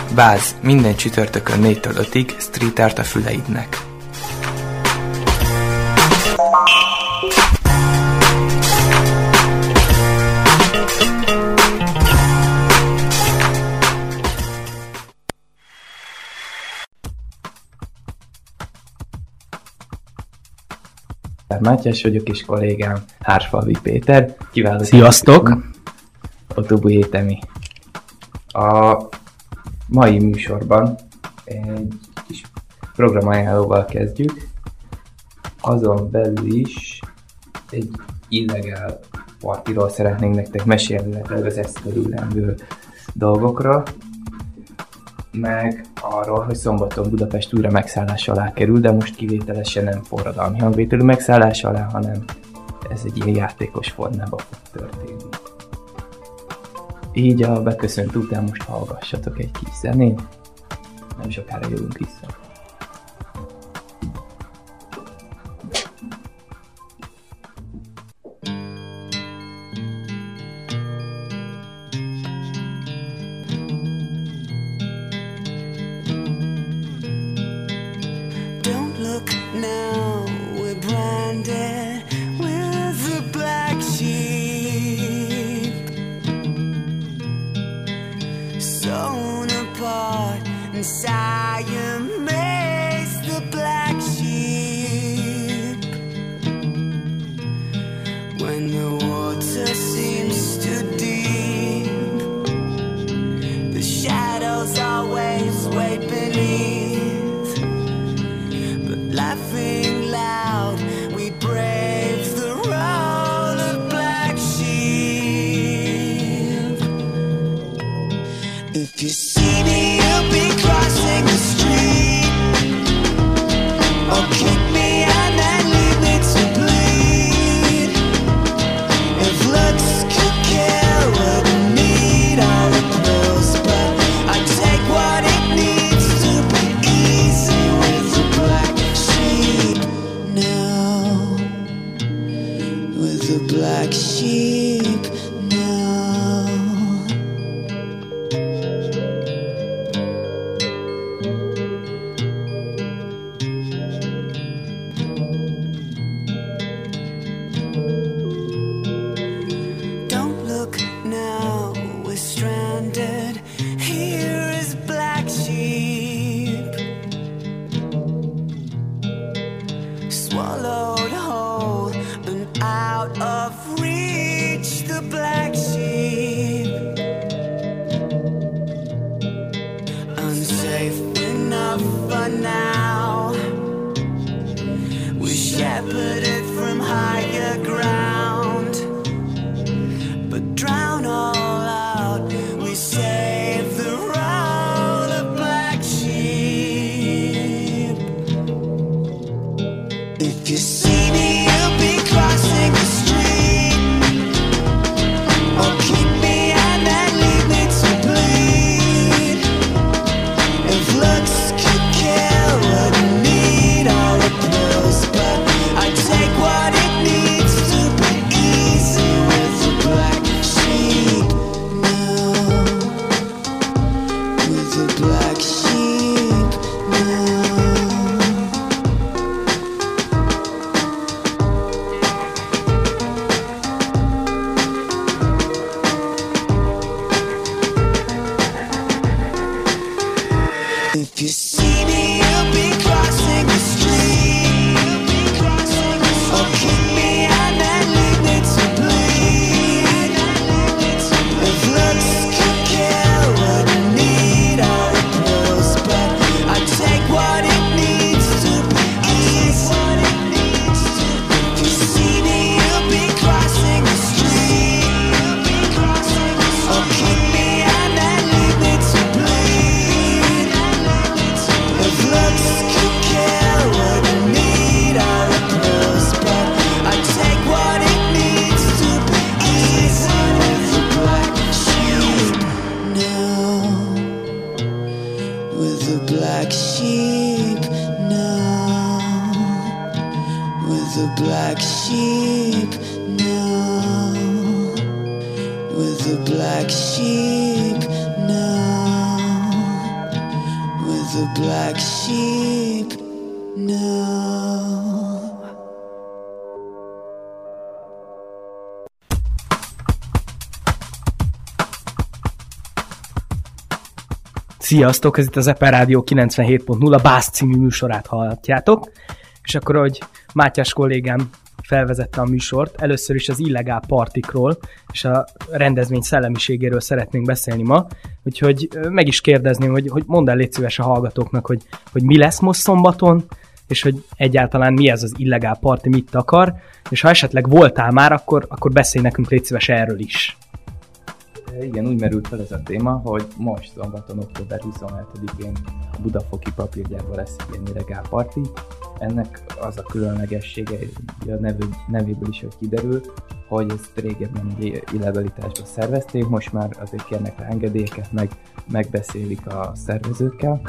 Váz, minden csütörtökön 4-től 5-ig, street art a füleidnek. Mátyás vagyok, és kollégám Hársfalvi Péter. Kiváló. Sziasztok! Otobui Étemi. A mai műsorban egy kis programajánlóval kezdjük. Azon belül is egy illegál partiról szeretnénk nektek mesélni, az ezt körülengő dolgokról, meg arról, hogy szombaton Budapest újra megszállás alá kerül, de most kivételesen nem forradalmi hangvételű megszállás alá, hanem ez egy ilyen játékos formában fog történni. Így a beköszönt után most hallgassatok egy kis zenét, nem sokára jövünk vissza. With the black sheep now. the black sheep now. Sziasztok, ez itt az Eper Rádió 97.0 Bász című műsorát hallhatjátok, és akkor, ahogy Mátyás kollégám felvezette a műsort, először is az illegál partikról és a rendezvény szellemiségéről szeretnénk beszélni ma, úgyhogy meg is kérdezném, hogy mondd el légy szíves a hallgatóknak, hogy mi lesz most szombaton, és hogy egyáltalán mi ez az illegál parti, mit akar, és ha esetleg voltál már, akkor beszélj nekünk légy szíves erről is. Igen, úgy merült fel ez a téma, hogy most szombaton, október 27-én a Budafoki papírgyárban lesz egy ilyen illegál parti. Ennek az a különlegessége, a nevéből is hogy kiderül, hogy ezt régebben illegalitásban szervezték, most már azért kérnek rá engedélyeket, megbeszélik a szervezőkkel.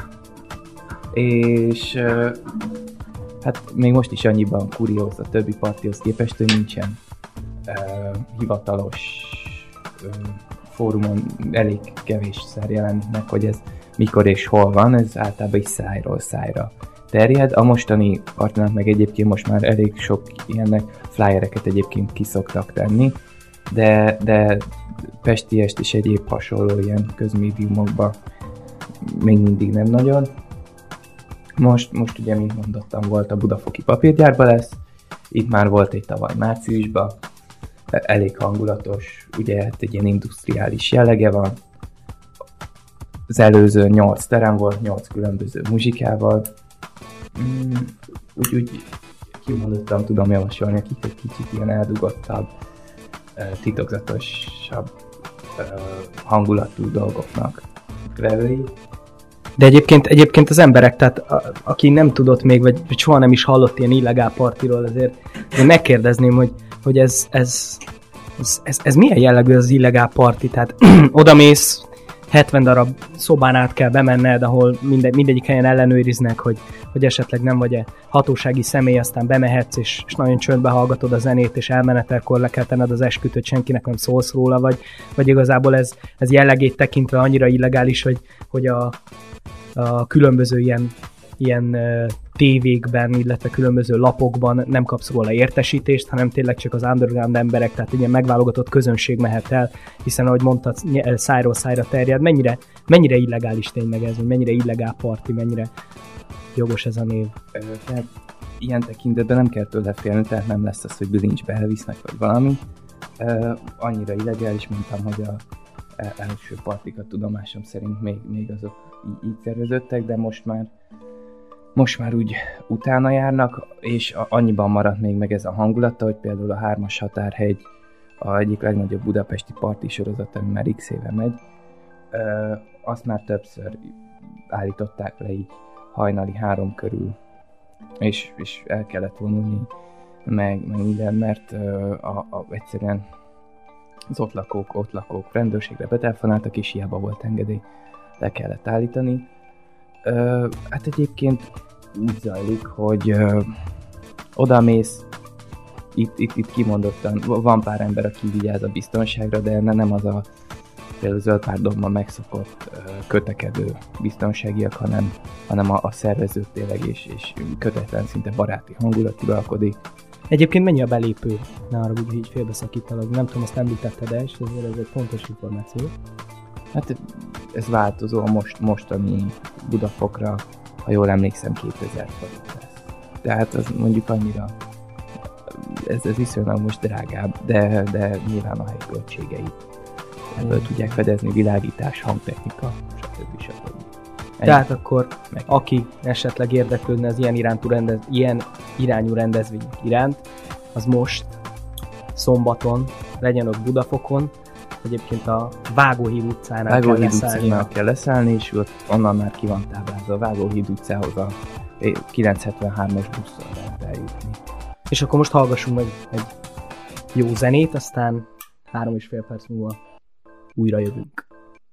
És hát még most is annyiban kurióz a többi partihoz képest, hogy nincsen hivatalos fórumon elég kevésszer jelenik meg, hogy ez mikor és hol van, ez általában is szájról szájra terjed. A mostani partinak meg egyébként most már elég sok ilyennek flyereket egyébként ki szoktak tenni, de Pestiest is egyéb hasonló ilyen közmédiumokban még mindig nem nagyon. Most ugye, mint mondottam, volt a Budafoki papírgyárban lesz, itt már volt egy tavaly márciusban, elég hangulatos, ugye hát egy ilyen industriális jellege van. Az előző 8 terem volt, 8 különböző muzsikával. Úgy kimondottan tudom javasolni nekik egy kicsit ilyen eldugottabb, titokzatosabb hangulatú dolgoknak vevői. De egyébként az emberek, tehát aki nem tudott még, vagy soha nem is hallott ilyen illegál partiról, azért én megkérdezném, hogy ez milyen jellegű az illegál parti? Tehát odamész, 70 darab szobán át kell bemenned, ahol mindegyik helyen ellenőriznek, hogy esetleg nem vagy-e hatósági személy, aztán bemehetsz, és nagyon csöndbe hallgatod a zenét, és elmenetelkor le kell tenned az esküt, senkinek nem szólsz róla, vagy igazából ez jellegét tekintve annyira illegális, hogy a különböző ilyen tévékben, illetve különböző lapokban nem kapsz róla értesítést, hanem tényleg csak az underground emberek, tehát ilyen megválogatott közönség mehet el, hiszen ahogy mondtad, szájról szájra terjed. Mennyire illegális tényleg ez, vagy mennyire illegál parti, mennyire jogos ez a név? Tehát ilyen tekintetben nem kell tőle félni, tehát nem lesz az, hogy bilincsbe elvisznek, vagy valami. Annyira illegális, mondtam, hogy a első partikat tudomásom szerint még azok így szerveződtek, de most már úgy utána járnak, és annyiban maradt még meg ez a hangulata, hogy például a 3-as Határhegy a egyik legnagyobb budapesti parti sorozat, ami már x éve megy. Azt már többször állították le így hajnali 3 körül, és el kellett vonulni, meg minden, mert egyszerűen az ott lakók rendőrségre betelefonáltak, és hiába volt engedély, le kellett állítani. Hát egyébként úgy zajlik, hogy odamész, itt kimondottan van pár ember, aki vigyáz a biztonságra, de nem az a például Zöldpárdomban megszokott kötekedő biztonságiak, hanem a szervezők tényleg és kötetlen, szinte baráti hangulat uralkodik. Egyébként mennyi a belépő? Ne arra úgy, hogy félbeszakítalak, nem tudom, ezt említetted, de ez egy fontos információ. Hát ez változó, a mostani Budafokra, ha jól emlékszem, 2000 forint lesz. Tehát az mondjuk annyira, ez viszonylag most drágább, de nyilván a helyi költségeit ebből tudják fedezni, világítás, hangtechnika, stb. Tehát akkor aki esetleg érdeklődne az ilyen irányú rendezvények iránt, az most szombaton legyen ott Budafokon, egyébként a Vágóhíd utcánál kell leszállni, és ott onnan már ki van táblázva a Vágóhíd utcához a 973-as busszal lehet eljutni. És akkor most hallgassunk meg egy jó zenét, aztán 3,5 perc múlva újra jövünk.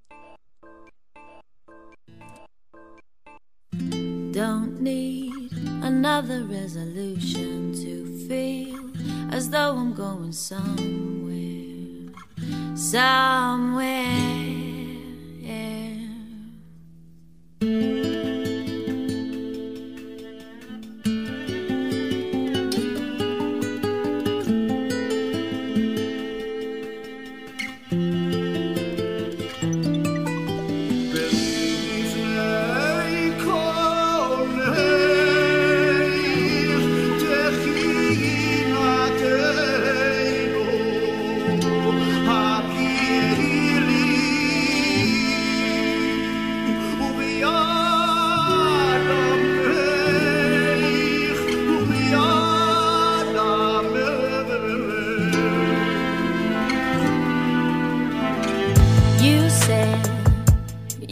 Don't need another resolution to feel as though I'm going somewhere, yeah.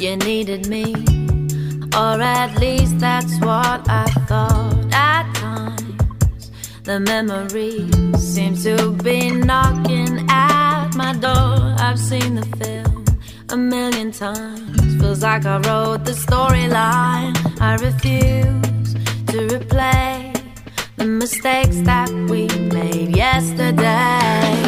you needed me, or at least that's what I thought. At times the memories seem to be knocking at my door. I've seen the film a million times, feels like I wrote the storyline. I refuse to replay the mistakes that we made yesterday.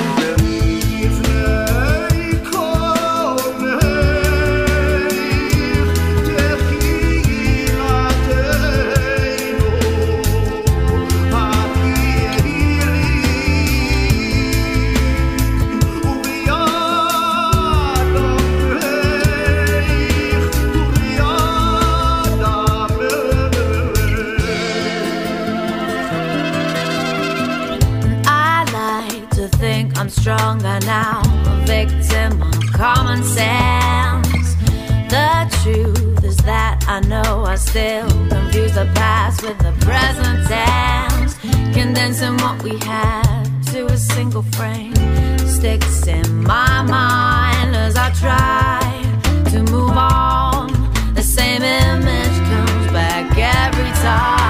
I'm stronger now, a victim of common sense. The truth is that I know I still confuse the past with the present tense. Condensing what we had to a single frame sticks in my mind as I try to move on. The same image comes back every time.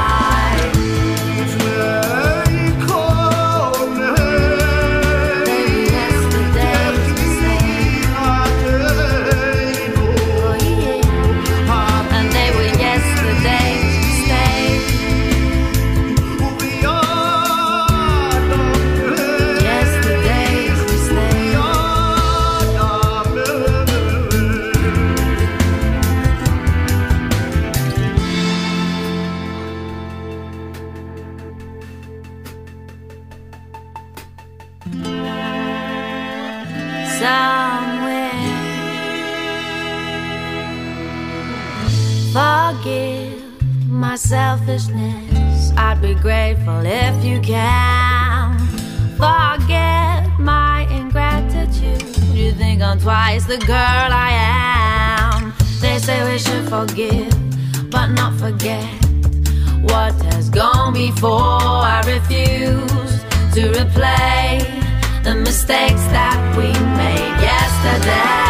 Forgive my selfishness, I'd be grateful if you can. Forget my ingratitude, you think I'm twice the girl I am. They say we should forgive, but not forget what has gone before. I refuse to replay the mistakes that we made yesterday.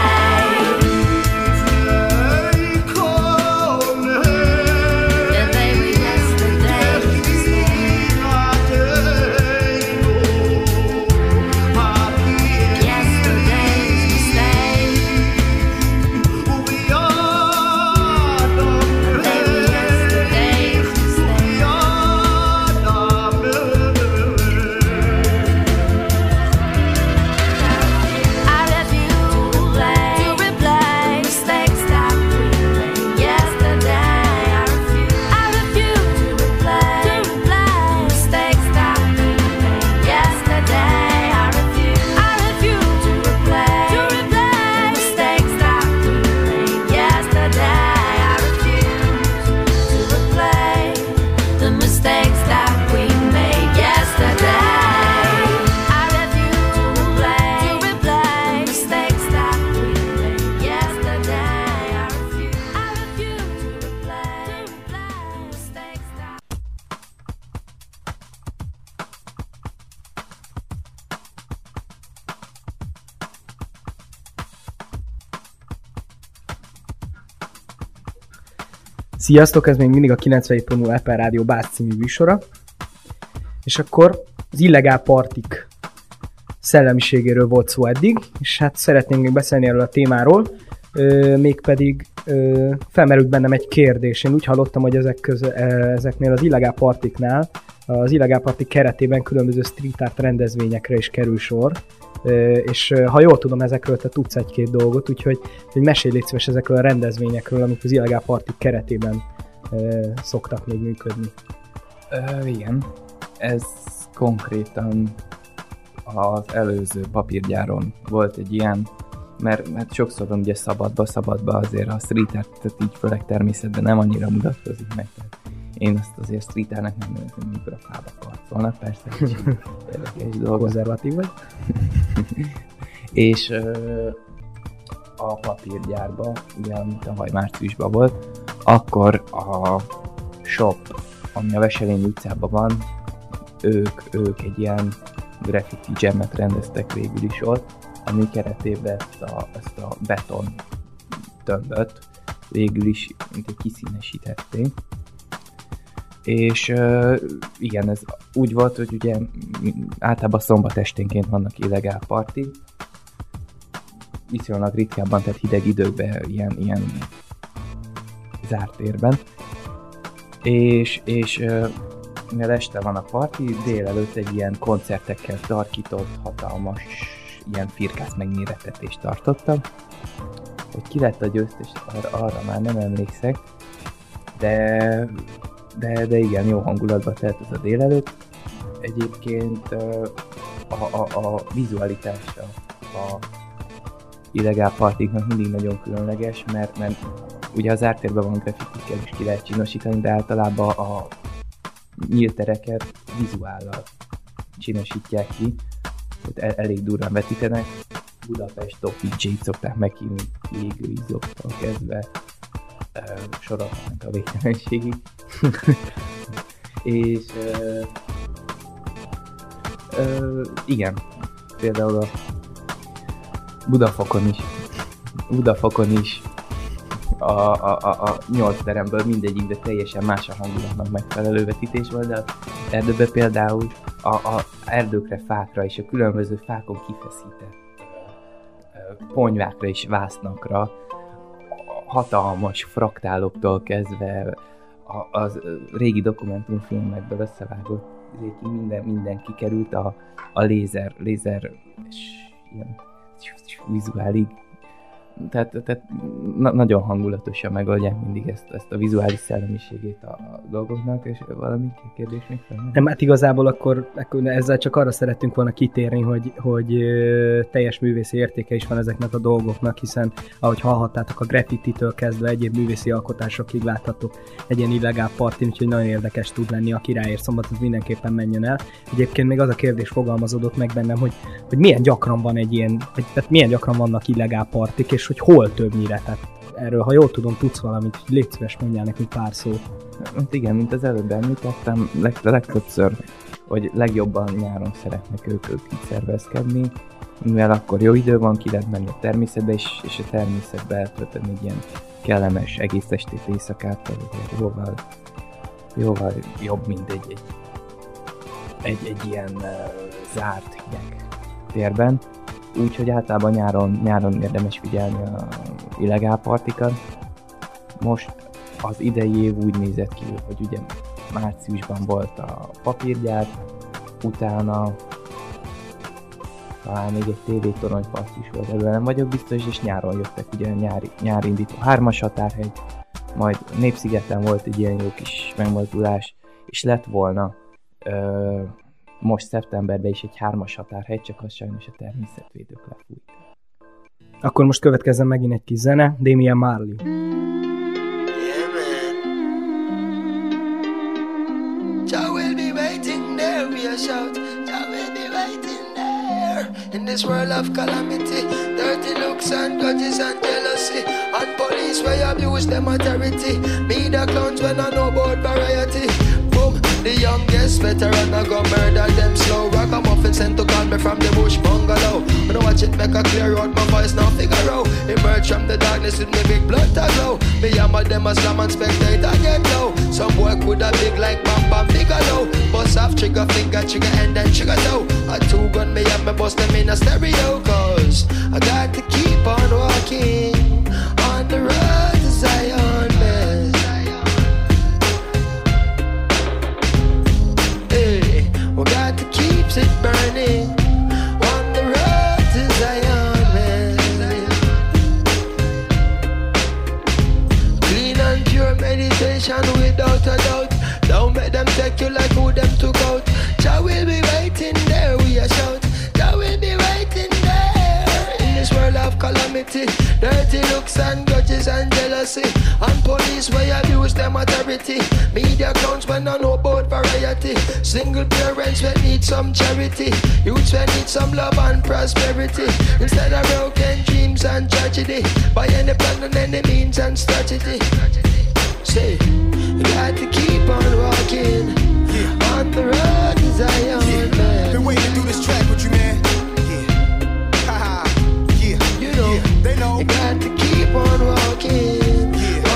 Sziasztok, ez még mindig a 97.0 Apple Rádió Bász című műsora. És akkor az illegál partik szellemiségéről volt szó eddig, és hát szeretnénk még beszélni erről a témáról, mégpedig felmerült bennem egy kérdés. Én úgy hallottam, hogy ezeknél az illegál partiknál, az illegál partik keretében különböző street art rendezvényekre is kerül sor, és ha jól tudom, ezekről te tudsz egy-két dolgot, úgyhogy mesélj légy szíves ezekről a rendezvényekről, amik az illegál partik keretében szoktak még működni. Igen, ez konkrétan az előző papírgyáron volt egy ilyen, mert sokszor van ugye szabadba azért a street artet így főleg természetben nem annyira mutatkozik meg. Én azt azért street artnak nem nevezem, mikor a fába karcolnak, persze érdekes dolog. Konzervatív vagy? És a papírgyárban, ugye ami tavaly márciusban volt, akkor a shop, ami a Veselényi utcában van, ők egy ilyen graffiti jammet rendeztek végül is ott, ami keretében ezt a beton tömböt végül is mint egy kiszínesíthették. És igen, ez úgy volt, hogy ugye általában szombat esténként vannak illegál parti, viszonylag ritkábban, tehát hideg időkben ilyen zárt térben. És mivel este van a parti, délelőtt egy ilyen koncertekkel tarkított, hatalmas ilyen firkász megmérettetést tartottam. Hogy ki lett a győztes, arra már nem emlékszek, de igen, jó hangulatba telt ez a délelőtt. Egyébként a vizualitása a illegál partiknak mindig nagyon különleges, mert ugye az ártérben van graffitikkel is ki lehet csinosítani, de általában a nyílt tereket vizuállal csinosítják ki, tehát elég durván vetítenek. Budapest top DJ-t szokták meghívni égő izzóktól kezdve, sorolhatnak a végtelenségig. És igen, például a Budafokon is a 8 teremből mindegyikbe teljesen más a hangulatnak megfelelő vetítés volt, de az erdőben például a erdőkre, fákra és a különböző fákon kifeszített ponyvákra és vásznakra, hatalmas fraktáloktól kezdve az régi dokumentumfilmekből összevágott minden kikerült a lézer és ilyen vizuálig. Tehát nagyon hangulatosan megoldják mindig ezt a vizuális szellemiségét a dolgoknak, és valami kérdés még fel? Nem, hát igazából akkor ezzel csak arra szerettünk volna kitérni, hogy teljes művészi értéke is van ezeknek a dolgoknak, hiszen ahogy hallhattátok, a graffititől kezdve egyéb művészi alkotásokig láthatok egy ilyen illegál partin, úgyhogy nagyon érdekes tud lenni, aki ráér szombaton, mindenképpen menjen el. Egyébként még az a kérdés fogalmazódott meg bennem, hogy milyen gyakran van egy ilyen, tehát milyen gyakran vannak illegál partik, és hogy hol többnyire, tehát erről, ha jól tudom, tudsz valamit, légy szíves, mondjál nekünk pár szót. Hát igen, mint az előbb említettem, legtöbbször, vagy legjobban nyáron szeretnek ők itt szervezkedni, mivel akkor jó idő van, ki lehet menni a természetbe, és a természetbe eltölteni egy ilyen kellemes egész estét éjszakát, jóval jobb, mint egy ilyen zárt hideg térben. Úgyhogy általában nyáron érdemes figyelni a illegál partikat. Most az idei év úgy nézett ki, hogy ugye márciusban volt a papírgyár, utána talán még egy TV-toronypart is volt, ebből nem vagyok biztos, és nyáron jöttek ugye a nyári indító 3-as határhegy, majd Népszigeten volt egy ilyen jó kis megmozdulás, és lett volna most szeptemberben is egy 3-as határhegy, csak az sajnos a természetvédők lefújták. Akkor most következzen megint egy kis zene, Damian Marley. Jah will be waiting there, we a shout. Jah will be waiting there. In this world of calamity, dirty looks and grudges and jealousy, and police where abuse them authority. Media clowns when I know about variety. Boom, the youngest veteran I go murder them slow. Ragamuffin sent to call me from the bush bungalow. When I watch it make a clear out, my voice now figure out. Emerge from the darkness with me big blood to glow. Me hammer them a slam and spectator get low. Some boy coulda big like Bam Bam Bigelow. Bust off trigger finger, trigger end and trigger toe. A 2-gun me have me bust them in a stereo. Cause I got to keep on walking on the road to Zion, man. Hey, we got to keep it burning on the road to Zion, man. Clean and pure meditation without a doubt. Don't make them take you like who them took out. Jah will be waiting there, we a shout. Jah will be waiting there. In this world of calamity, dirty looks and grudges and jealousy, and police where abuse them authority. Media clowns when I know about variety. Single parents when need some charity. Youths when need some love and prosperity. Instead of broken dreams and tragedy, by any plan and any means and strategy. Say, you got to keep on walking on the road to Zion, man. Been waiting to do this track with you, man. Yeah, haha, yeah. You know, they know. you got to keep on walking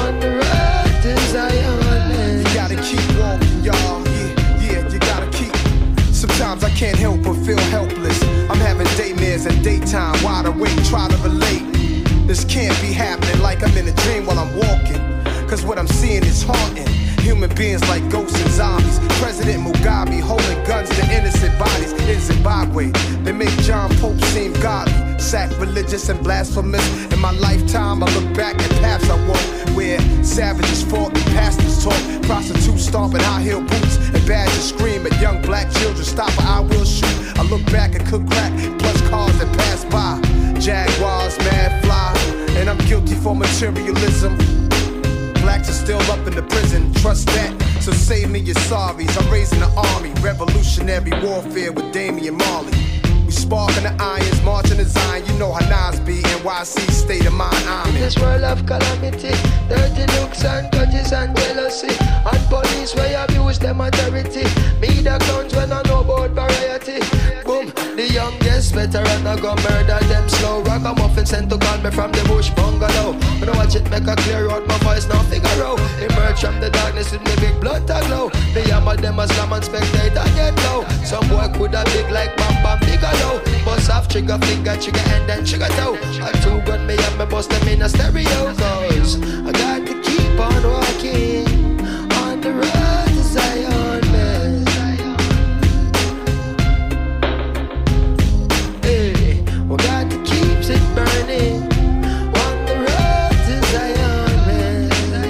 daytime, wide awake, try to relate. This can't be happening like I'm in a dream while I'm walking. Cause what I'm seeing is haunting. Human beings like ghosts and zombies. President Mugabe holding guns to innocent bodies in Zimbabwe. They make John Pope seem godly, sacrilegious and blasphemous. In my lifetime I look back at paths I walk, where savages fought and pastors talk, prostitutes stomping high heel boots, and badgers scream at young black children, stop or I will shoot. I look back and cook crack, plus cars that pass by, Jaguars, mad fly, and I'm guilty for materialism. Blacks are still up in the prison, trust that. So save me your sorries. I'm raising the army, revolutionary warfare with Damian Marley. We sparking the irons, marching the Zion. You know how Nas be, NYC state of mind. I'm in this world of calamity, dirty looks and grudges and jealousy, and police where abuse them authority. Me the clowns when I know about variety. Boom, the youngest veteran I go murder them slow. Ragamuffin sent to call me from the bush bungalow. When I watch it make a clear out, my voice now figure out. Emerge from the darkness with me big blood to glow. Me hammer them as slam and spectator get low. Some boy coulda big like Bam Bam Bigelow. Bust off trigger finger, trigger end and trigger toe. A two gun me up, me bust them in a stereo. Cause I got to keep on walking on the road to Zion, man. Hey, we got to keep it burning on the road to Zion, man.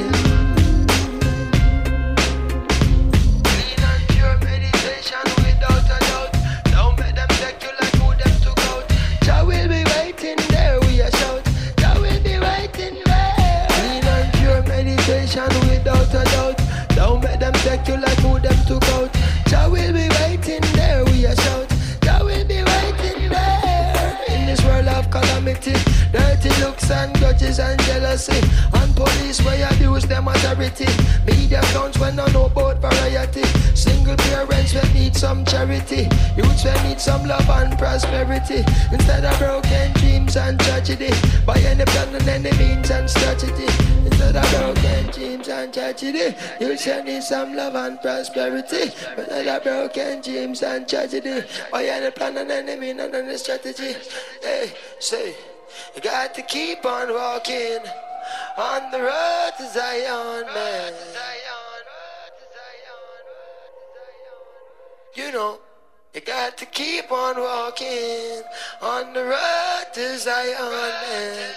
Clean and pure meditation without a doubt. Don't let them take you like who them took out. Jah will be waiting there, we a shout. Jah will be waiting there. Clean and pure meditation without a doubt. Don't let them take you like who them took out. Jah will be waiting there, we a shout. Jah will be waiting there. In this world of calamity, dirty looks and grudges and jealousy, and police where abuse them authority. Media clowns when I know about variety. Single parents will need some charity. Youths will need some love and prosperity. Instead of broken dreams and tragedy, by any plan and any means and strategy. Instead of broken dreams and tragedy, youths will need some love and prosperity. Instead of broken dreams and tragedy, by any plan and any means and any strategy. Hey, say, you got to keep on walking on the road to Zion, man. You know, you got to keep on walking on the road to Zion, man.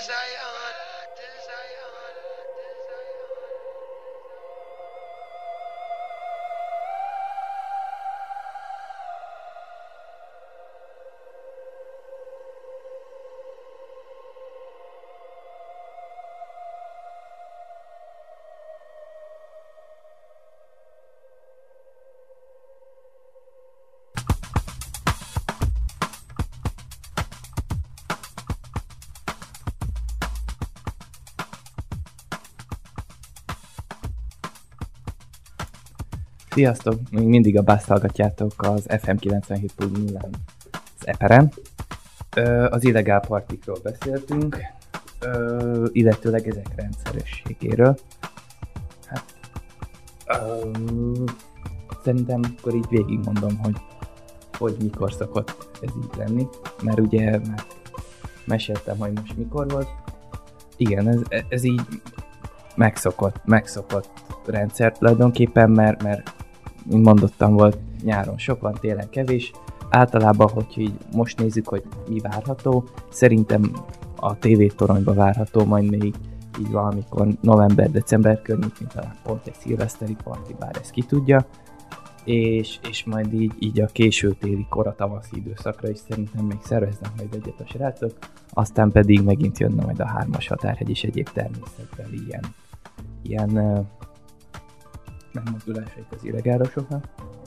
Sziasztok! Még mindig a Bust hallgatjátok az FM 97.0-án az Eperen. Az illegál partikról beszéltünk, illetőleg ezek rendszerességéről. Hát, szerintem akkor így végigmondom, hogy mikor szokott ez így lenni, mert ugye már meséltem, hogy most mikor volt. Igen, ez így megszokott rendszer tulajdonképpen, mert mint mondottam, volt nyáron sok, van télen kevés. Általában, hogyha így most nézzük, hogy mi várható, szerintem a TV-toronyba várható, majd még így valamikor november-december környékén, talán pont egy szilveszteri parti, bár ezt ki tudja, és majd így a késő téli kora tavaszi időszakra is szerintem még szerveznek majd egyet a srácok, aztán pedig megint jönne majd a 3-as határhegy és egyéb természetbeli ilyen megmozdulásaik az illegálosoknak.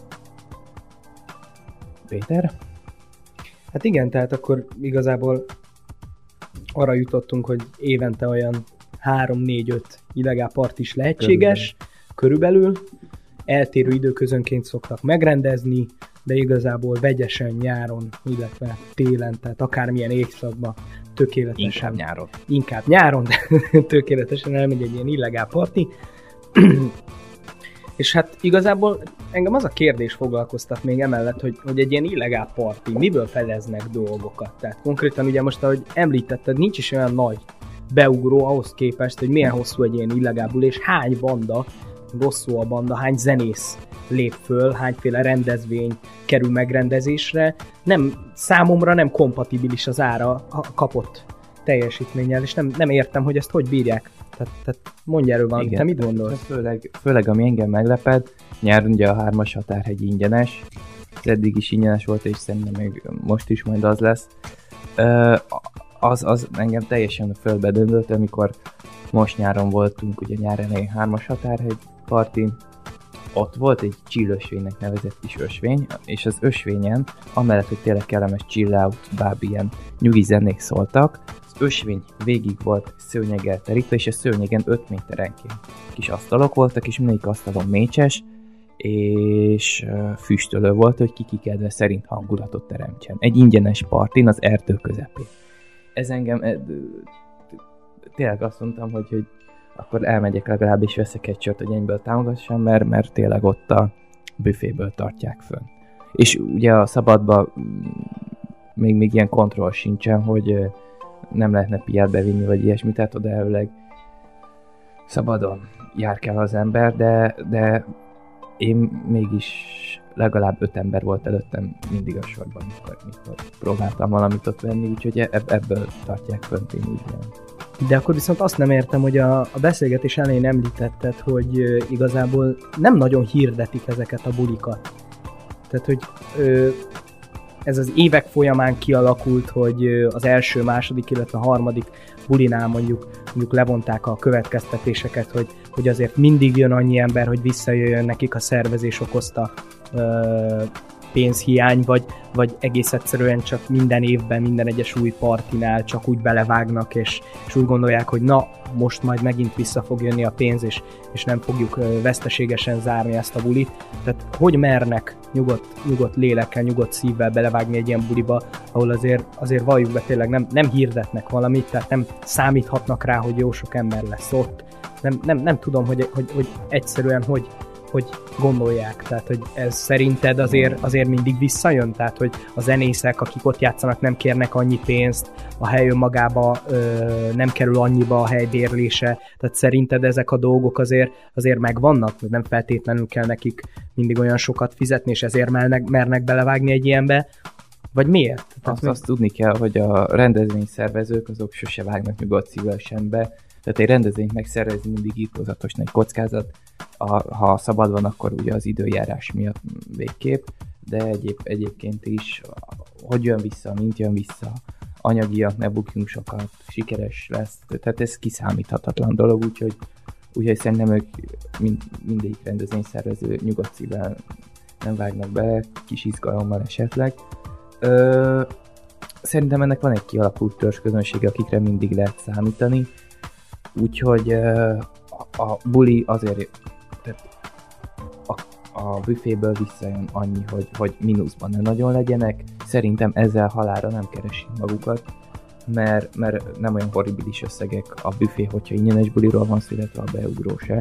Péter? Hát igen, tehát akkor igazából arra jutottunk, hogy évente olyan 3-4-5 illegál part is lehetséges, körülbelül. Eltérő időközönként szoktak megrendezni, de igazából vegyesen nyáron, illetve télen, tehát akármilyen évszakban tökéletesen. Inkább nyáron, de tökéletesen elmegy egy ilyen illegál parti. És hát igazából engem az a kérdés foglalkoztat még emellett, hogy egy ilyen illegál parti miből fedeznek dolgokat. Tehát konkrétan ugye most, ahogy említetted, nincs is olyan nagy beugró ahhoz képest, hogy milyen hosszú egy ilyen illegál buli, és hány banda, rosszul a banda, hány zenész lép föl, hányféle rendezvény kerül megrendezésre. Számomra nem kompatibilis az ára a kapott teljesítménnyel, és nem értem, hogy ezt hogy bírják. Tehát mondj erről valamit, te mit gondolsz? Főleg ami engem megleped, nyáron ugye a 3-as határhegy ingyenes, ez eddig is ingyenes volt, és szerintem még most is majd az lesz. Az engem teljesen fölbedöntött, amikor most nyáron voltunk, ugye nyár elején 3-as határhegy partin, ott volt egy chill-ösvénynek nevezett kis ösvény, és az ösvényen, amellett, hogy tényleg kellemes chill-out, báb ilyen nyugi zenék szóltak, az ösvény végig volt szőnyeggel terítve, és a szőnyegen 5 méterenként kis asztalok voltak, és mindegyik asztalon mécses, és füstölő volt, hogy ki kedve szerint hangulatot teremtsen. Egy ingyenes partin az erdő közepén. Ez engem... tényleg azt mondtam, hogy akkor elmegyek legalább, és veszek egy sört, hogy ennyiből támogassam, mert tényleg ott a büféből tartják fönn. És ugye a szabadban még ilyen kontroll sincsen, hogy nem lehetne piát bevinni, vagy ilyesmi, tehát oda elvileg szabadon jár kell az ember, de én mégis legalább 5 ember volt előttem mindig a sorban, mikor próbáltam valamit ott venni, úgyhogy ebből tartják fönt, én úgy van. De akkor viszont azt nem értem, hogy a beszélgetés elején említetted, hogy igazából nem nagyon hirdetik ezeket a bulikat. Tehát, hogy ez az évek folyamán kialakult, hogy az első, második, illetve harmadik bulinál mondjuk levonták a következtetéseket, hogy azért mindig jön annyi ember, hogy visszajöjjön nekik a szervezés okozta pénzhiány, vagy egész egyszerűen csak minden évben, minden egyes új partinál csak úgy belevágnak, és úgy gondolják, hogy na, most majd megint vissza fog jönni a pénz, és nem fogjuk veszteségesen zárni ezt a bulit. Tehát hogy mernek nyugodt lélekkel, nyugodt szívvel belevágni egy ilyen buliba, ahol azért valljuk be tényleg nem hirdetnek valamit, tehát nem számíthatnak rá, hogy jó sok ember lesz ott. Nem tudom, hogy egyszerűen hogy gondolják, tehát hogy ez szerinted azért mindig visszajön, tehát hogy a zenészek, akik ott játszanak, nem kérnek annyi pénzt, a hely önmagába nem kerül annyiba a helybérlése, tehát szerinted ezek a dolgok azért megvannak, hogy nem feltétlenül kell nekik mindig olyan sokat fizetni, és ezért mernek belevágni egy ilyenbe, vagy miért? Azt tudni kell, hogy a rendezvényszervezők azok sose vágnak nyugodt szívvel sem be, tehát egy rendezvényt megszervezni mindig irtózatos nagy kockázat, ha szabad van, akkor ugye az időjárás miatt végképp, de egyébként is, hogy jön vissza, mint jön vissza, anyagiak, ne bukjunk sokat, sikeres lesz, tehát ez kiszámíthatatlan dolog, úgyhogy szerintem ők mindegyik rendezvényszervező nyugodt szívvel nem vágnak bele, kis izgalommal esetleg. Szerintem ennek van egy kialakult törzsközönsége, akikre mindig lehet számítani, úgyhogy a buli azért, tehát a büféből visszajön annyi, hogy mínuszban ne nagyon legyenek. Szerintem ezzel halálra nem keresik magukat, mert nem olyan horribilis összegek a büfé, hogyha ingyenes buliról van szó, illetve a beugró se.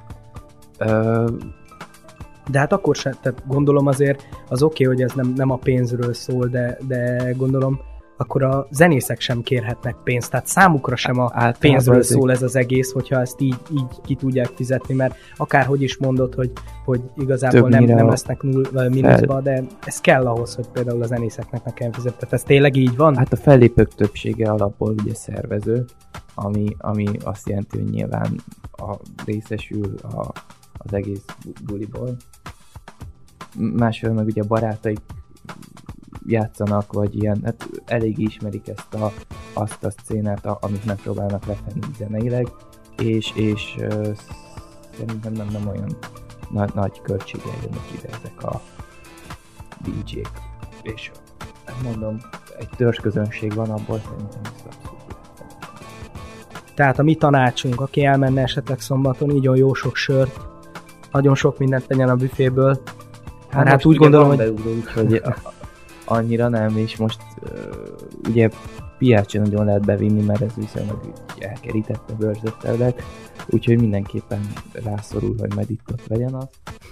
De hát akkor sem, tehát gondolom azért az oké, hogy ez nem a pénzről szól, de gondolom akkor a zenészek sem kérhetnek pénzt, tehát számukra sem a pénzről szól ez az egész, hogyha ezt így ki tudják fizetni, mert akárhogy is mondod, hogy igazából nem lesznek mínuszba, de ez kell ahhoz, hogy például a zenészeknek ne kell fizetni. Tehát ez tényleg így van? Hát a fellépők többsége alapból ugye szervező, ami azt jelenti, hogy nyilván részesül az egész buliból. Másfél meg ugye barátaik játszanak, vagy ilyen, hát elég ismerik azt a szcénát, amit megpróbálnak lefedni zeneileg, és szerintem nem olyan nagy költséggel jönnek ide ezek a DJ-k. És mondom, egy törzsközönség van, abból szerintem ez abszolút. Tehát a mi tanácsunk, aki elmenne esetleg szombaton, igyon jó sok sört, nagyon sok mindent tegyen a büféből. Hát úgy gondolom, hogy... annyira nem, és most ugye PR-t sem nagyon lehet bevinni, mert ez viszonylag elkerített a bőrzött terület, úgyhogy mindenképpen rászorul, hogy majd itt-ott vegyen azt.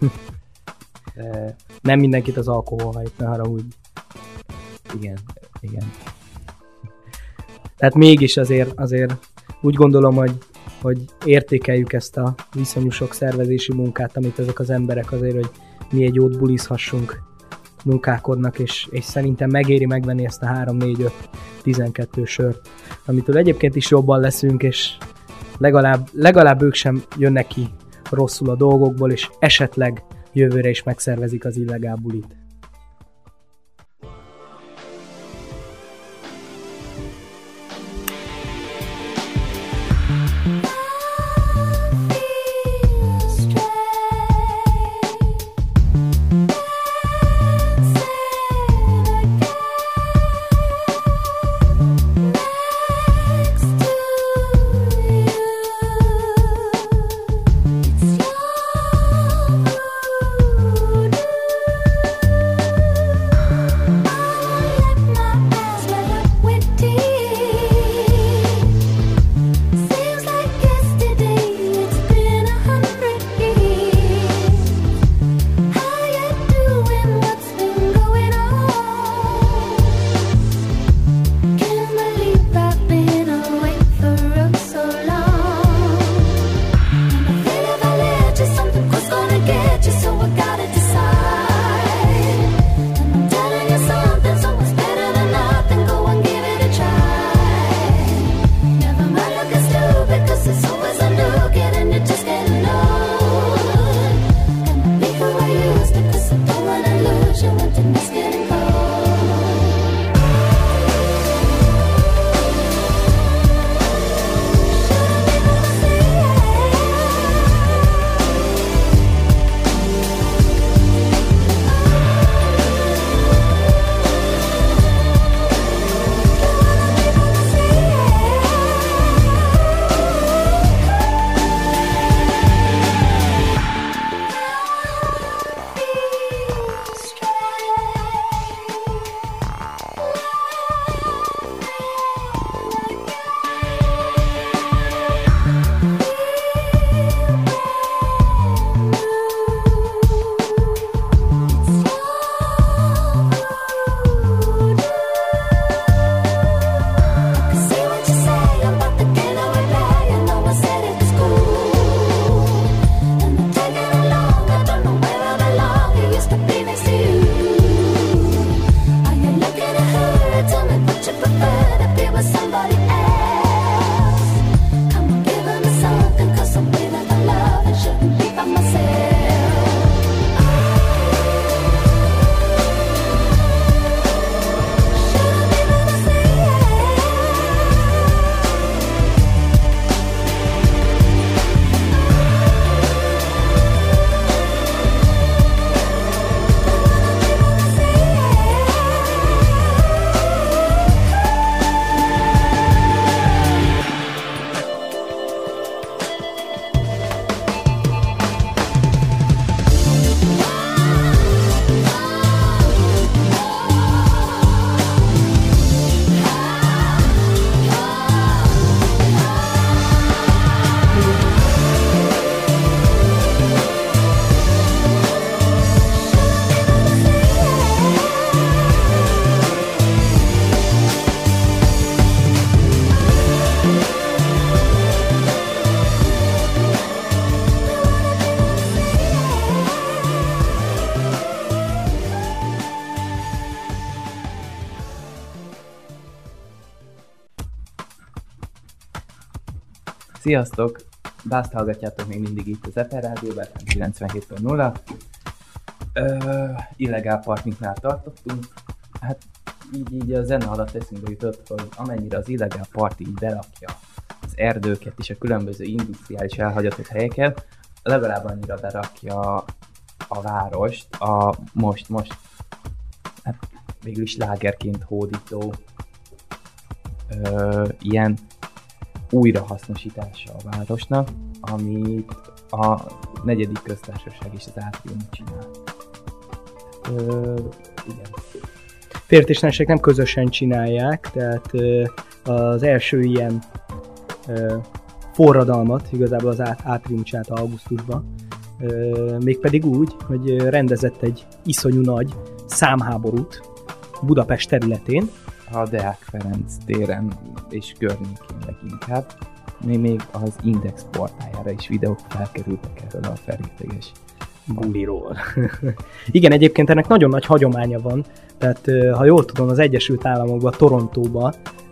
Nem mindenkit az alkohol hajt, ne haragudj. Igen. Tehát mégis azért úgy gondolom, hogy értékeljük ezt a viszonyú sok szervezési munkát, amit ezek az emberek azért, hogy mi egy jót bulizhassunk, munkálkodnak, és szerintem megéri megvenni ezt a 3, 4, 5, 12 sört, amitől egyébként is jobban leszünk, és legalább ők sem jönnek ki rosszul a dolgokból, és esetleg jövőre is megszervezik az illegál bulit. Sziasztok! Bászt hallgatjátok még mindig itt az Eper Rádióban, 97.0. Illegál partiknál tartottunk. Hát így a zene alatt eszünkbe jutott, hogy amennyire az illegál parti így berakja az erdőket és a különböző industriális elhagyatott helyeket, legalább annyira berakja a várost, a most hát végül is lágerként hódító ilyen újrahasznosítása a városnak, amit a 4. köztársaság és az Átrium csinál. Igen. féltétlenségek nem közösen csinálják, tehát az első ilyen forradalmat igazából az Átrium csinálta augusztusban, mégpedig úgy, hogy rendezett egy iszonyú nagy számháborút Budapest területén. A Deák Ferenc téren és környékén leginkább. Még az Index portájára is videók felkerültek erről a fergeteges buliról. Igen, egyébként ennek nagyon nagy hagyománya van, tehát ha jól tudom, az Egyesült Államokban, Torontóban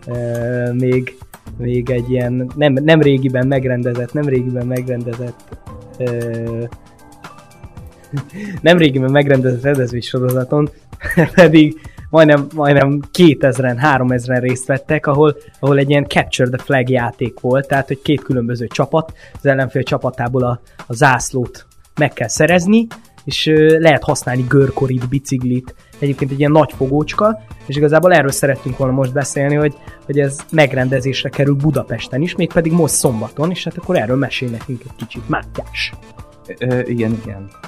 még egy ilyen nem régiben megrendezett rendezvénysorozaton pedig majdnem 2000-en, 3000-en részt vettek, ahol egy ilyen Capture the Flag játék volt, tehát hogy két különböző csapat, az ellenfél csapatából a zászlót meg kell szerezni, és lehet használni görkorit, biciklit, egyébként egy ilyen nagy fogócska, és igazából erről szerettünk volna most beszélni, hogy ez megrendezésre kerül Budapesten is, mégpedig most szombaton, és hát akkor erről mesél nekünk egy kicsit, Mátyás. Igen.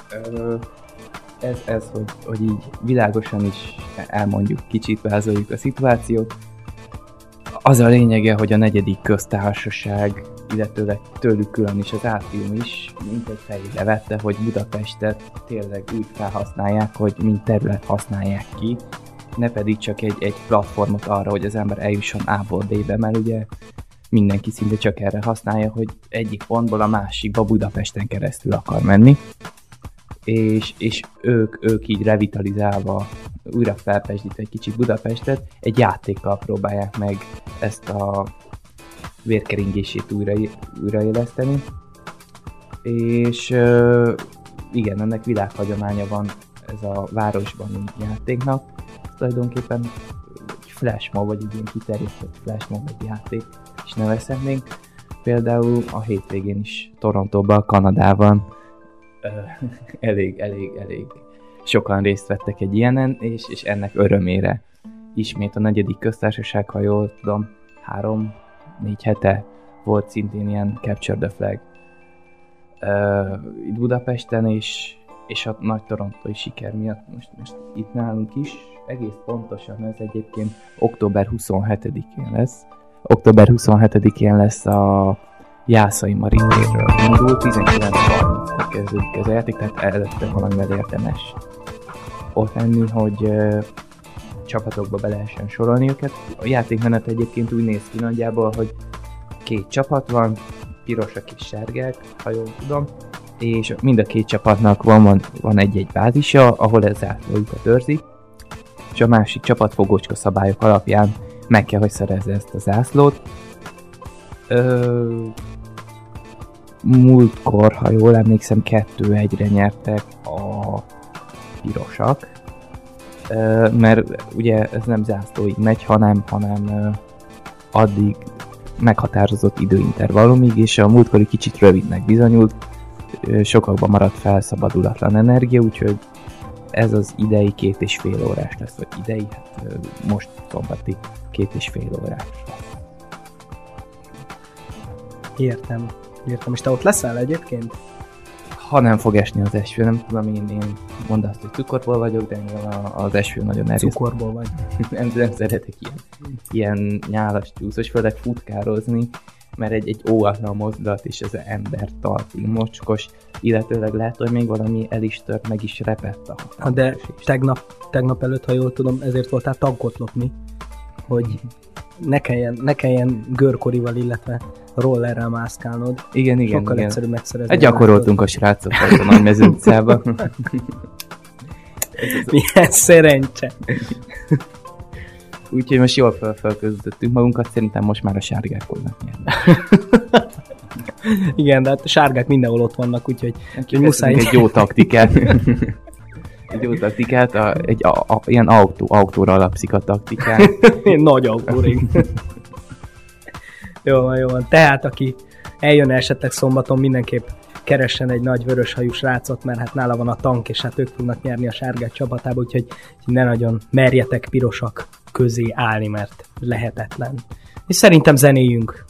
Ez hogy így világosan is elmondjuk, kicsit vázoljuk a szituációt. Az a lényege, hogy a 4. köztársaság, illetőleg tőlük külön is az Átrium is mint egy fejére vette, hogy Budapestet tényleg úgy felhasználják, hogy mint terület használják ki, ne pedig csak egy platformot arra, hogy az ember eljusson A-ból B-be, mert ugye mindenki szinte csak erre használja, hogy egyik pontból a másikba Budapesten keresztül akar menni. És ők így revitalizálva, újra felpesdítve egy kicsit Budapestet, egy játékkal próbálják meg ezt a vérkeringését újraéleszteni. És igen, ennek világhagyománya van ez a városbani játéknak. Tulajdonképpen egy flashmob, vagy egy ilyen kiterjesztett flashmob egy játék is nevezhetnénk. Például a hétvégén is Torontóban, Kanadában elég sokan részt vettek egy ilyenen, és ennek örömére ismét a 4. köztársaság, ha jól tudom, 3-4 hete volt szintén ilyen Capture the Flag itt Budapesten, és a nagy torontói siker miatt most itt nálunk is, egész pontosan ez egyébként október 27-én lesz. Október 27-én lesz a Jászai Marintérről indul, 19:30-kor kezdődik ez a játék, tehát előtte valamivel érdemes ott lenni, hogy csapatokba be lehessen sorolni őket. A játékmenet egyébként úgy néz ki nagyjából, hogy 2 csapat van, pirosak és sárgák, ha jól tudom, és mind a 2 csapatnak van egy-egy bázisa, ahol ez zászlójukat őrzi, és a másik csapat fogócska szabályok alapján meg kell, hogy szerezze ezt a zászlót. Múltkor, ha jól emlékszem, 2-1-re nyertek a pirosak, mert ugye ez nem zászlóig megy, hanem addig meghatározott időintervallumig, és a múltkori kicsit rövidnek bizonyult, sokakban maradt felszabadulatlan energia, úgyhogy ez az idei 2,5 órás lesz, vagy idei, hát most szombati 2,5 órás lesz. Értem. És te ott leszel egyébként? Ha nem fog esni az eső, nem tudom, én mondd azt, hogy cukorból vagyok, de az eső nagyon erős. Cukorból vagy. nem szeretek ilyen nyálas csúszós, főleg futkározni, mert egy óvatlan mozdulat is az ember talpig mocskos, illetőleg lehet, hogy még valami el is tört, meg is repett a de tegnap előtt, ha jól tudom, ezért voltál tankot lopni, hogy ne kelljen görkorival, illetve rollerrel mászkálnod. Igen. Sokkal egyszerűbb megszerezni. Gyakoroltunk a srácokkal a Nagymező utcában. Milyen szerencse. Úgyhogy most jól felközöttünk magunkat, szerintem most már a sárgák fognak nyerni. Igen, de hát a sárgák mindenhol ott vannak, úgyhogy muszáj. Egy jó taktikát. Ilyen autóra alapszik a taktikán. Nagy autóring. Jó van. Tehát aki eljön esetleg szombaton, mindenképp keressen egy nagy vöröshajú srácot, mert hát nála van a tank, és hát ők fognak nyerni a sárgák csapatába, úgyhogy ne nagyon merjetek pirosak közé állni, mert lehetetlen. És szerintem zenéljünk.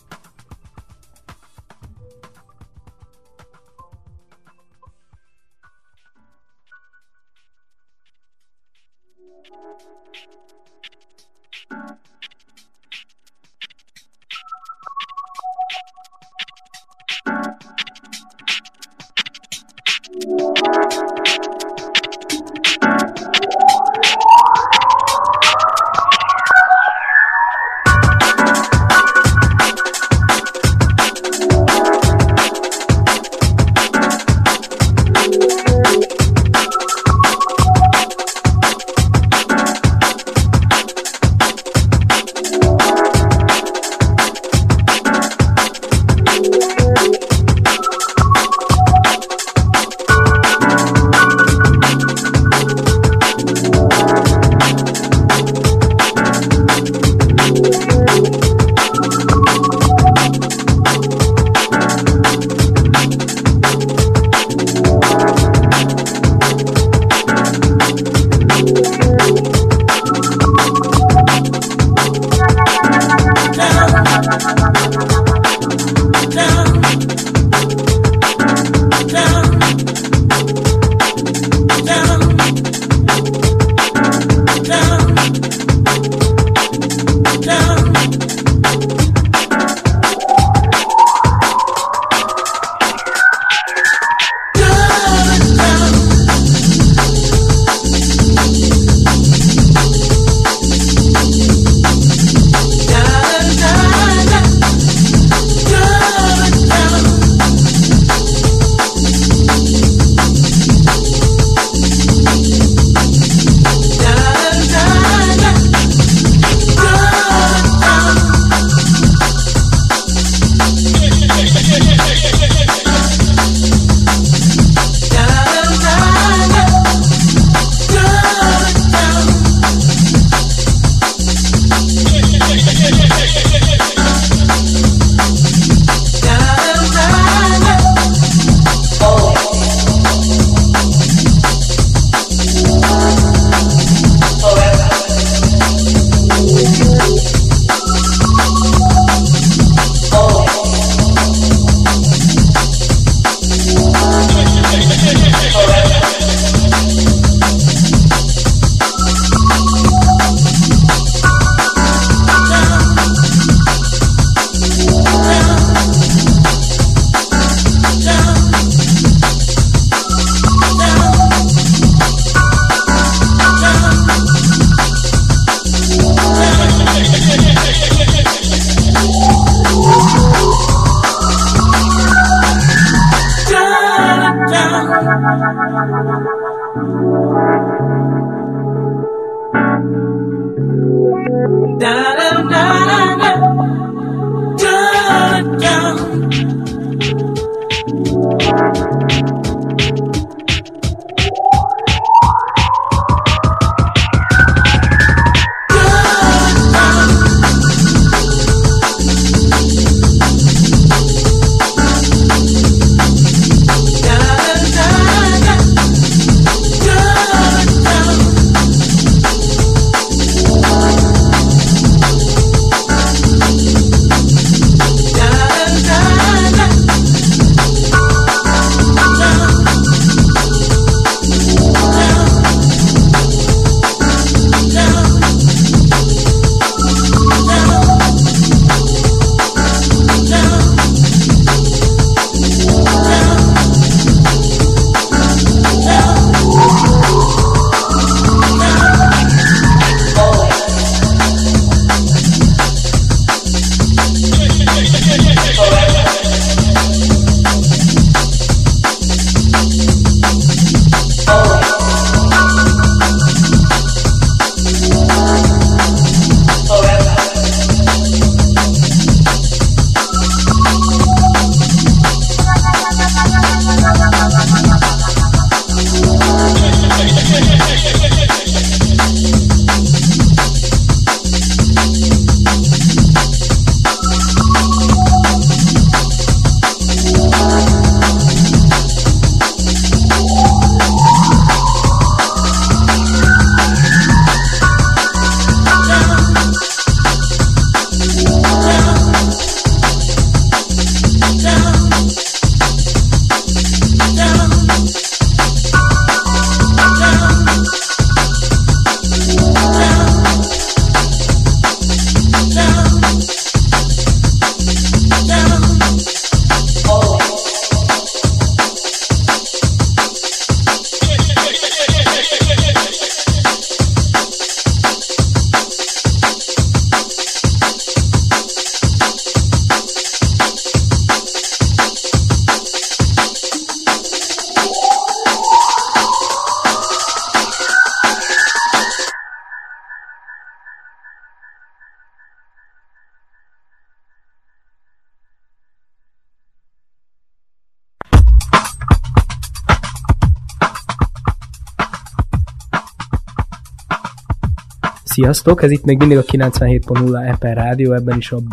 Sziasztok, ez itt még mindig a 97.0 Eper Rádió, ebben is a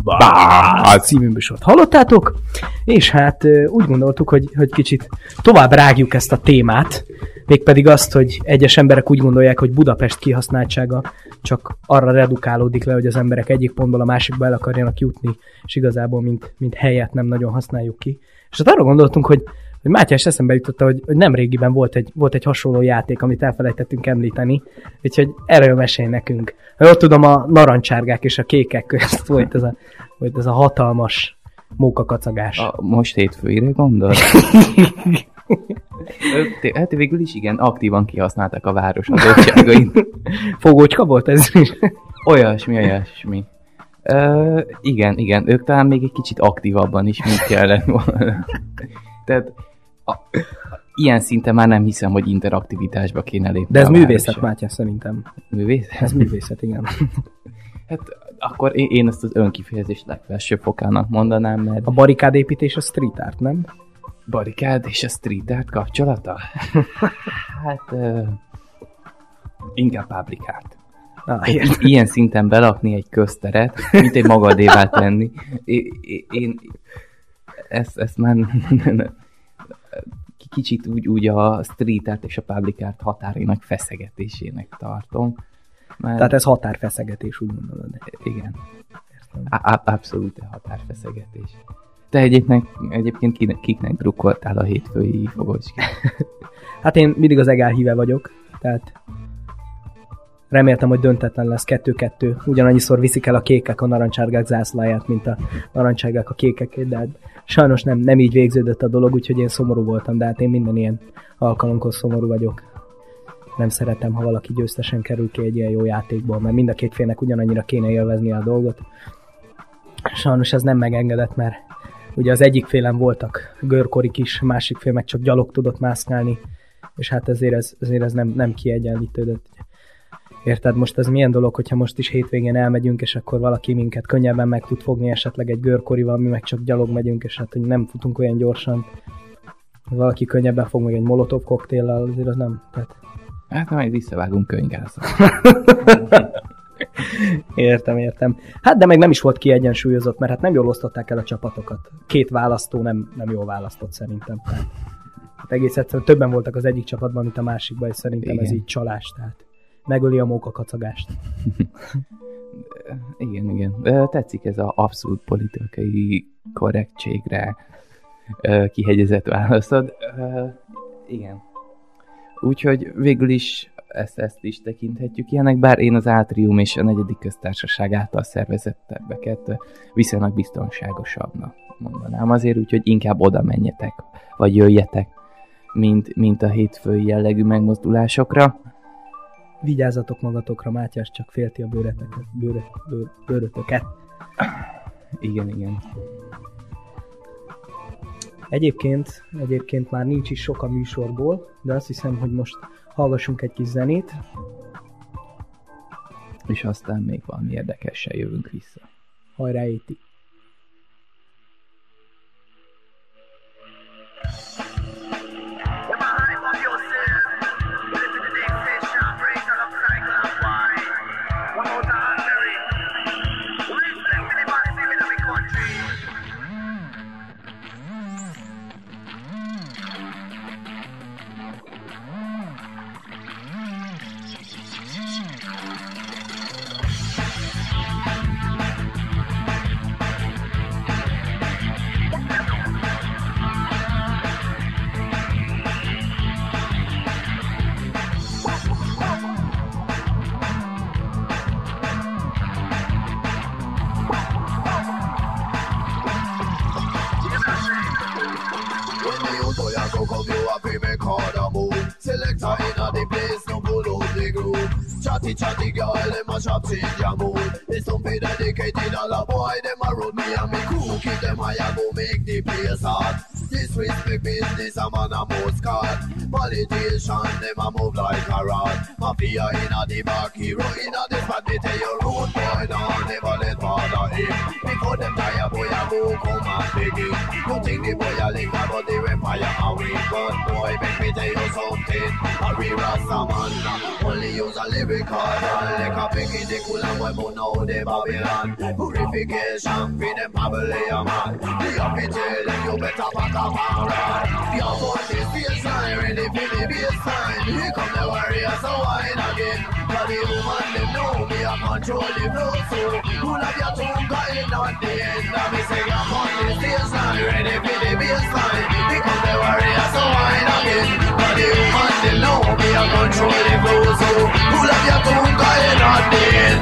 BÁ című műsort hallottátok, és hát úgy gondoltuk, hogy kicsit tovább rágjuk ezt a témát, mégpedig azt, hogy egyes emberek úgy gondolják, hogy Budapest kihasználtsága csak arra redukálódik le, hogy az emberek egyik pontból a másikba el akarjanak jutni, és igazából mint helyet nem nagyon használjuk ki. És hát arra gondoltunk, hogy Mátyás eszembe jutotta, hogy nemrégiben volt egy hasonló játék, amit elfelejtettünk említeni, úgyhogy erről mesélj nekünk. Ott tudom, a narancsárgák és a kékek közt volt ez a hatalmas mókakacagás. Most hétfőire gondol? Hát végül is igen, aktívan kihasználták a város adottságait. Fogócska volt ez is? Olyasmi. Igen, ők talán még egy kicsit aktívabban is, mint kellett volna. Tehát ilyen szinten már nem hiszem, hogy interaktivitásba kéne lépni. De ez művészet, Mátyás, szerintem. Művészet? Ez művészet, igen. Hát akkor én ezt az önkifejezést legfelsőbb fokának mondanám, mert... A barikádépítés a street art, nem? Barikád és a street art kapcsolata? Hát... inkább public art. Ilyen szinten belakni egy közteret, mint egy magadévá tenni. Én ezt már kicsit úgy a street art és a public art határainak feszegetésének tartom. Mert... Tehát ez határfeszegetés, úgy mondod. Igen. Abszolút határfeszegetés. Te egyébként kiknek drukkoltál a hétfői fogocski? Hát én mindig az egál híve vagyok, tehát reméltem, hogy döntetlen lesz 2-2. Ugyanannyiszor viszik el a kékek a narancsárgák zászláját, mint a narancsárgák a kékekét, de hát sajnos nem így végződött a dolog, úgyhogy én szomorú voltam, de hát én minden ilyen alkalomkor szomorú vagyok. Nem szeretem, ha valaki győztesen kerül ki egy ilyen jó játékból, mert mind a két félnek ugyanannyira kéne élvezni a dolgot. Sajnos ez nem megengedett, mert ugye az egyik félen voltak görkorik is, másik fél meg csak gyalog tudott mászkálni, és hát ezért ez nem kiegyenlítődött. Érted, most ez milyen dolog, hogyha most is hétvégén elmegyünk, és akkor valaki minket könnyebben meg tud fogni esetleg egy görkorival, mi meg csak gyalog megyünk, és hát hogy nem futunk olyan gyorsan. Valaki könnyebben fog meg egy molotov koktéllal, azért az nem. Tehát... Hát majd visszavágunk könygázat. Értem. Hát de meg nem is volt kiegyensúlyozott, mert hát nem jól osztották el a csapatokat. 2 választó nem jól választott szerintem. Hát egész egyszerűen többen voltak az egyik csapatban, mint a másikban, és szerintem igen. Ez így csalás, tehát megöli a móka kacagást. Igen. Tetszik ez az abszolút politikai korrektségre kihegyezett válaszod. Igen. Úgyhogy végül is ezt is tekinthetjük ilyenek, bár én az Átrium és a 4. köztársaság által szervezettebbeket viszonylag biztonságosabbnak mondanám azért, úgyhogy inkább oda menjetek, vagy jöjjetek, mint a hétfői jellegű megmozdulásokra. Vigyázzatok magatokra, Mátyás csak félti a bőrötöket. Igen. Egyébként már nincs is sok a műsorból, de azt hiszem, hogy most hallgassunk egy kis zenét. És aztán még valami érdekessel jövünk vissza. Hajrá, Éti! Chatty girl, them a shop change your mood. It's something dedicated all a boy, them a road me and me cool. Keep them high and go make the place hot. Disrespect business, a man a most caught. Politician, them a move like a rat. Mafia inna the back, hero inna the spot. They tell you road boy, don't never let bother him. Before them tire boy a go come and begin. You think the boy a lick but the empire a win. But boy, make me tell you something. A real Rasta man, only use a lyrical. Like a picky the cool and boy but now the Babylon. Purification for them Babylon man. The happy tell them you better back up and run. You want this baseline, ready for the baseline. Here come the warriors so wine again. Cause the woman them know me a control the flow. So pull up your tongue going on the end. And me say you want this baseline, ready for the baseline. Here come the warriors so wine again. Cause the woman them know me a control the flow. So pull up your tongue going on the end.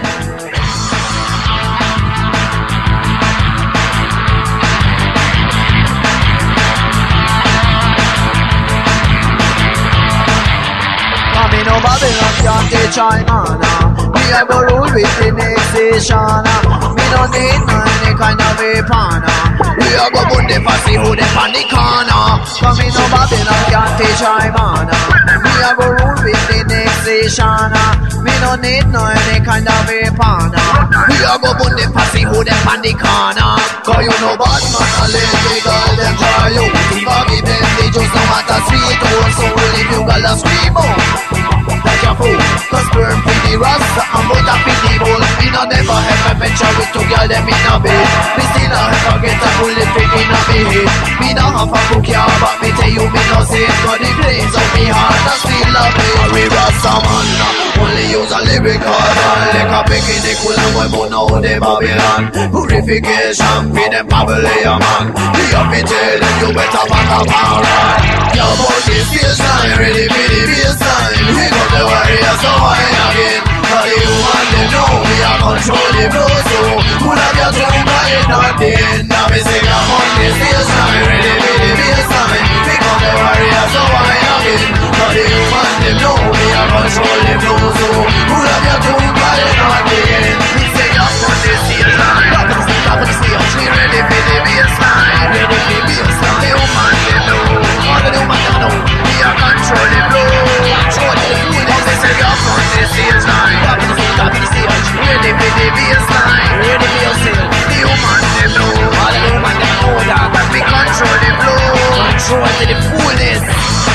Me no Babylon can't teach China. Me I go rule with the next station. Me no need no any kind of weapon. We a go put the fussy who them on the corner. Cause me no Babylon can't teach China. Me I go rule with the next station. Me no need no any kind of weapon. We a go put the fussy who them on the corner. Cause you know bad man a let the girl them try you. If I give them they just no matter sweet or soul if you got a scream out. like a fool. Cause sperm for the rasta and butter for the bull. Me no never ever venture with two girl them in a bed. Me still no ever get a bullet fit in a me head. Me no have a book ya, but me tell you me no say it. Cause the flames of me heart I still love it. A real rasta man, only use a lyrical man. Like a picky the cool and we both know the Babylon. Purification for them Babylon man. Me up me tell them you better back up and run. Your body feels fine, ready for the baseline. We got the warriors so high again. Cause the human they know we are control the flow. So pull up your tongue right at the end. Now me sing your body feels fine, ready for the baseline. We got the warriors so high again. Cause the human they know we are control the flow. So pull up your tongue right at the end. We sing your body feels fine. Top of the stage, we ready for the baseline. Ready for the baseline. The human they know. All the human they know. We are control the flow. Control the flow. They say you're on the stage line. Top of the stage, ready for the baseline. Ready for yourself. The human they know. All the human they know that we control the flow. Control to the fullness.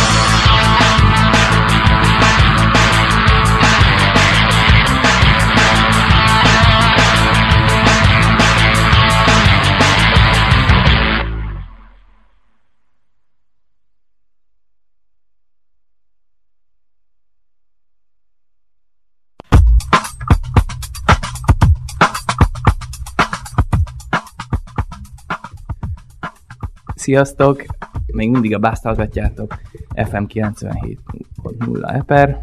Sziasztok! Még mindig a Bászt hallgatjátok. FM 97.0 Eper.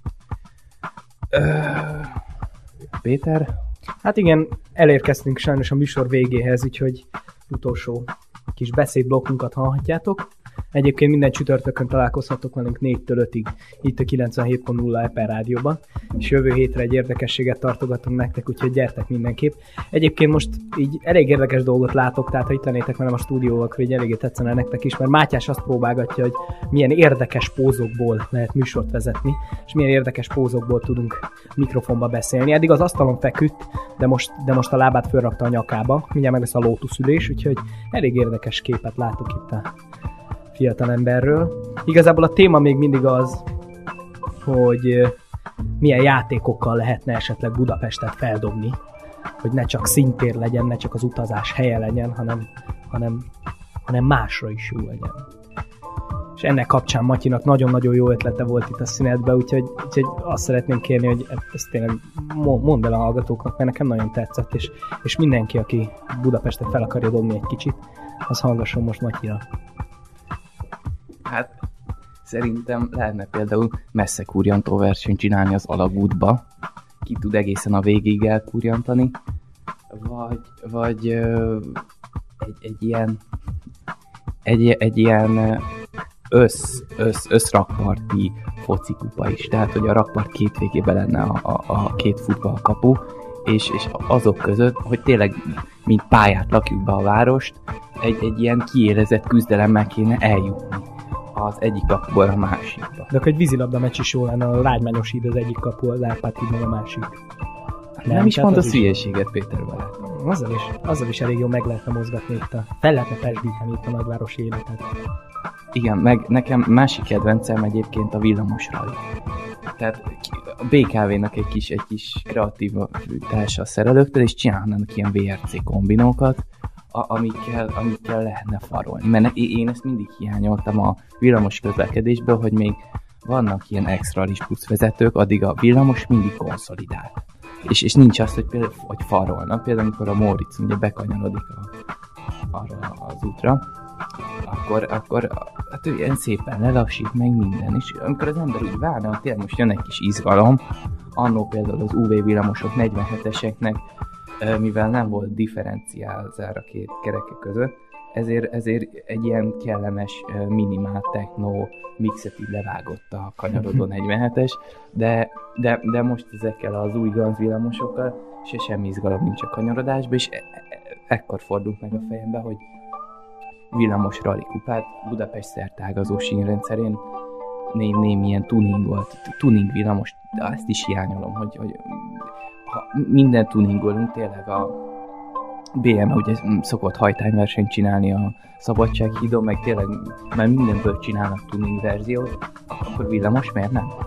Péter? Hát igen, elérkeztünk sajnos a műsor végéhez, úgyhogy utolsó kis beszédblokkunkat hallhatjátok. Egyébként minden csütörtökön találkozhatok velünk 4-től 5-ig itt a 97.0 Eper rádióban, és jövő hétre egy érdekességet tartogatunk nektek, úgyhogy gyertek mindenképp. Egyébként most így elég érdekes dolgot látok, tehát ha itt lennétek velem a stúdióval, akkor így eléggé tetszene nektek is, mert Mátyás azt próbálgatja, hogy milyen érdekes pózokból lehet műsort vezetni, és milyen érdekes pózokból tudunk mikrofonba beszélni. Eddig az asztalon feküdt, de most a lábát fölrakta a nyakába, mindjárt meg lesz a lótuszülés, úgyhogy elég érdekes képet látok itt a fiatalemberről. Igazából a téma még mindig az, hogy milyen játékokkal lehetne esetleg Budapestet feldobni, hogy ne csak színtér legyen, ne csak az utazás helye legyen, hanem másra is jó legyen. És ennek kapcsán Matyinak nagyon-nagyon jó ötlete volt itt a szünetben, úgyhogy azt szeretném kérni, hogy ezt tényleg mondd el a hallgatóknak, mert nekem nagyon tetszett, és mindenki, aki Budapestet fel akarja dobni egy kicsit, az hallgasson most Matyira. Hát szerintem lehetne például messze kurjantó versenyt csinálni az alagútba. Ki tud egészen a végig elkurjantani. Vagy egy ilyen összrakparti focikupa is. Tehát, hogy a rakpart két végében lenne a két futballkapu, és azok között, hogy tényleg mint pályát lakjuk be a várost, egy ilyen kiélezett küzdelemmel kéne eljutni az egyik kapuból a másikba. De akkor egy vízilabda meccs is jó lenne, a Lágymányos híd az egyik kapu, az Árpád híd meg a másik. Nem is mondasz hülyeséget, Péter, vele. Azzal is elég jó meg lehetne mozgatni itt fel lehetne pesdíteni itt a nagyvárosi életet. Igen, meg nekem másik kedvencem egyébként a villamos rally. Tehát a BKV-nak egy kis kreatív társa a szerelőktől, és csinálnának ilyen VRC kombinókat, amikkel lehetne farolni. Mert én ezt mindig hiányoltam a villamos közlekedésből, hogy még vannak ilyen extra plusz vezetők, addig a villamos mindig konszolidált. És nincs az, hogy például hogy farolnak. Például amikor a Móricz ugye bekanyarodik arra az útra, akkor hát ilyen szépen lelassít meg minden. És amikor az ember úgy várna, hogy tényleg most jön egy kis izgalom, annó például az UV villamosok 47-eseknek, mivel nem volt differenciálzár a két kereke között, ezért egy ilyen kellemes minimál techno mixet így levágott a kanyarodó 47-es, de most ezekkel az új Ganz villamosokkal se semmi izgalom nincs a kanyarodásban, és ekkor fordult meg a fejembe, hogy villamos rally kupát Budapest szertágazó sínrendszerén némi ilyen tuning villamos, de ezt is hiányolom, hogy ha minden tuningolunk, tényleg a BM ugye szokott hajtányversenyt csinálni a Szabadsághídon, meg tényleg már mindenből csinálnak tuning verziót, akkor villamos miért nem?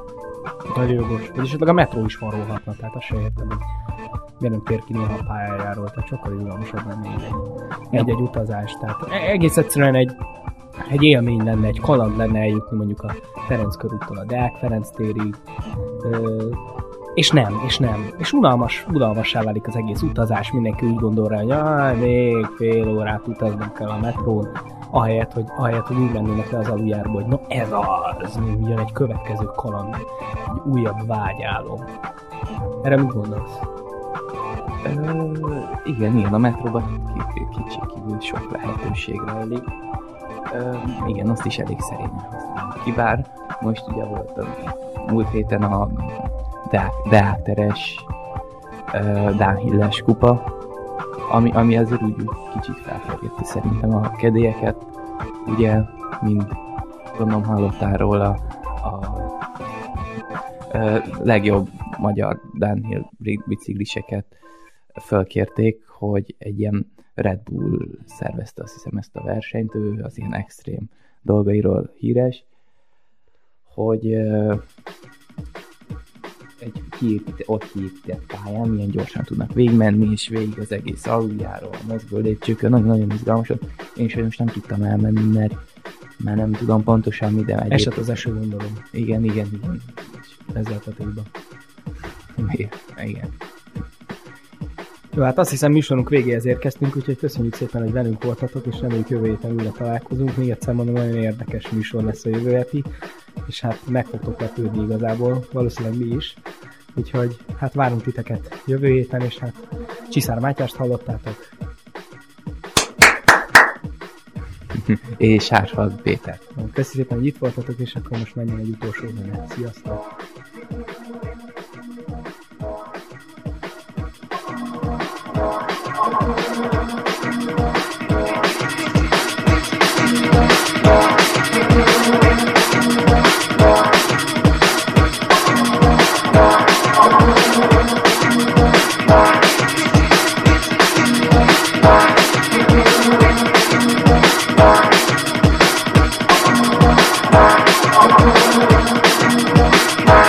Nagyon jogos. És esetleg a metró is varolhatna, tehát azt se értem, hogy miért nem tér ki néha a pályájáról, tehát sokkal izgalmasabb lenne egy utazás. Tehát egész egyszerűen egy élmény lenne, egy kaland lenne eljutni mondjuk a Ferenc körúttól a Deák Ferenc térig, és unalmassá válik az egész utazás, mindenki úgy gondol rá, hogy még fél órát utaznom kell a metrón, ahelyett, hogy úgy lennének le az aluljárba, hogy ez az, jön egy következő kaland, egy újabb vágyálom. Erre mit gondolsz? Igen, a metróban kicsikívül sok lehetőség rejlik. Igen, azt is elég szerényen használom ki, bár most ugye volt a múlt héten a Deák teres Dánhilles kupa, ami azért úgy kicsit felforgette szerintem a kedélyeket. Ugye, mind gondolom hallottál róla, a legjobb magyar downhill bicikliseket fölkérték, hogy egy ilyen Red Bull szervezte, azt hiszem, ezt a versenyt, ő az ilyen extrém dolgairól híres, hogy ott kiépített pályán milyen gyorsan tudnak végigmenni, és végig az egész aluljáról, a mozgó lépcsőkön, nagyon-nagyon izgalmas. Én sajnos nem tudtam elmenni, mert nem tudom pontosan mi, de egyébként... Esett az eső, gondolom. Igen. Ezzel tetőben. Igen. Jó, hát azt hiszem műsorunk végéhez érkeztünk, úgyhogy köszönjük szépen, hogy velünk voltatok, és reméljük jövő héten újra találkozunk. Még egyszer mondom, nagyon érdekes műsor lesz a jövő heti, és hát meg fogtok lepődni igazából, valószínűleg mi is. Úgyhogy hát várunk titeket jövő héten, és hát Csiszár Mátyást hallottátok. És Sársfalk Péter. Köszönjük szépen, hogy itt voltatok, és akkor most menjen egy utolsó zenet. Sziasztok! Bye.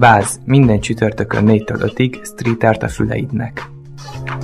Báz, minden csütörtökön 4-től 5-ig, street art a füleidnek.